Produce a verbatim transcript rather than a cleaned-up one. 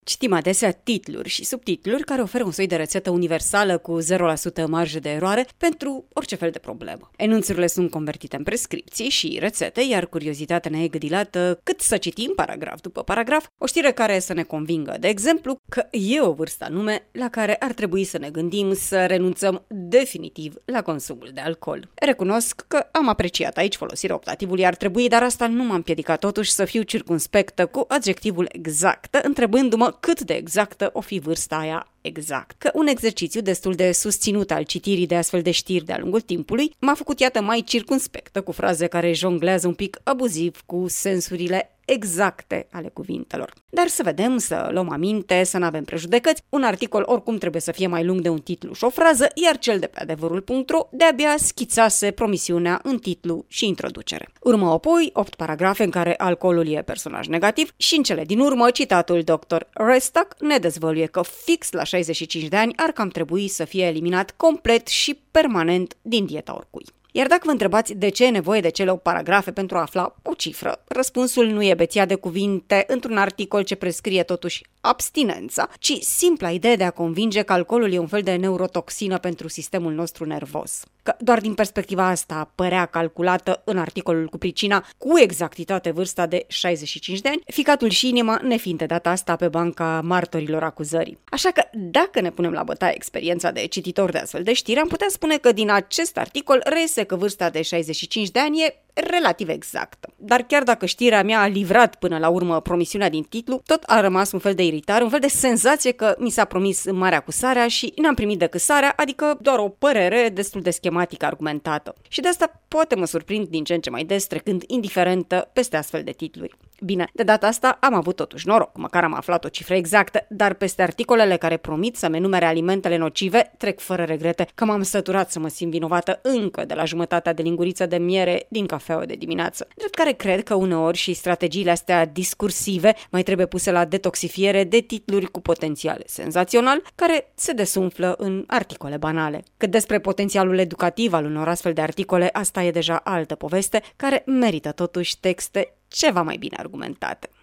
Citim adesea titluri și subtitluri care oferă un soi de rețetă universală cu zero la sută marjă de eroare pentru orice fel de problemă. Enunțurile sunt convertite în prescripții și rețete, iar curiozitatea ne e gâdilată cât să citim paragraf după paragraf o știre care să ne convingă, de exemplu, că e o vârstă anume la care ar trebui să ne gândim să renunțăm definitiv la consumul de alcool. Recunosc că am apreciat aici folosirea optativului ar trebui, dar asta nu m-a împiedicat totuși să fiu circumspectă cu adjectivul exactă, întrebându-mă cât de exactă o fi vârsta aia exact. Că un exercițiu destul de susținut al citirii de astfel de știri de-a lungul timpului m-a făcut iată mai circumspectă cu fraze care jonglează un pic abuziv cu sensurile exacte ale cuvintelor. Dar să vedem, să luăm aminte, să nu avem prejudecăți, un articol oricum trebuie să fie mai lung de un titlu și o frază, iar cel de pe adevărul punct ro de-abia schițase promisiunea în titlu și introducere. Urmă apoi opt paragrafe în care alcoolul e personaj negativ și în cele din urmă citatul doctor Restak ne dezvăluie că fix la șaizeci și cinci de ani ar cam trebui să fie eliminat complet și permanent din dieta oricui. Iar dacă vă întrebați de ce e nevoie de cele opt paragrafe pentru a afla o cifră, răspunsul nu e beția de cuvinte într-un articol ce prescrie totuși abstinența, ci simpla idee de a convinge că alcoolul e un fel de neurotoxină pentru sistemul nostru nervos. Că doar din perspectiva asta părea calculată în articolul cu pricina cu exactitate vârsta de șaizeci și cinci de ani, ficatul și inima nefiind de data asta pe banca martorilor acuzării. Așa că dacă ne punem la bătaie experiența de cititor de astfel de știri, am putea spune că din acest articol reiese că vârsta de șaizeci și cinci de ani e relativ exactă. Dar chiar dacă știrea mea a livrat până la urmă promisiunea din titlu, tot a rămas un fel de iritare, un fel de senzație că mi s-a promis marea cu sarea și n-am primit decât sarea, adică doar o părere destul de schematică argumentată. Și de asta poate mă surprind din ce în ce mai des trecând indiferentă peste astfel de titluri. Bine, de data asta am avut totuși noroc, măcar am aflat o cifră exactă, dar peste articolele care promit să-mi enumere alimentele nocive, trec fără regrete că m-am săturat să mă simt vinovată încă de la jumătatea de linguriță de miere din cafeaua de dimineață. Drept care cred că uneori și strategiile astea discursive mai trebuie puse la detoxifiere de titluri cu potențial senzațional, care se desumflă în articole banale. Cât despre potențialul educativ al unor astfel de articole, asta e deja altă poveste, care merită totuși texte ceva mai bine argumentate.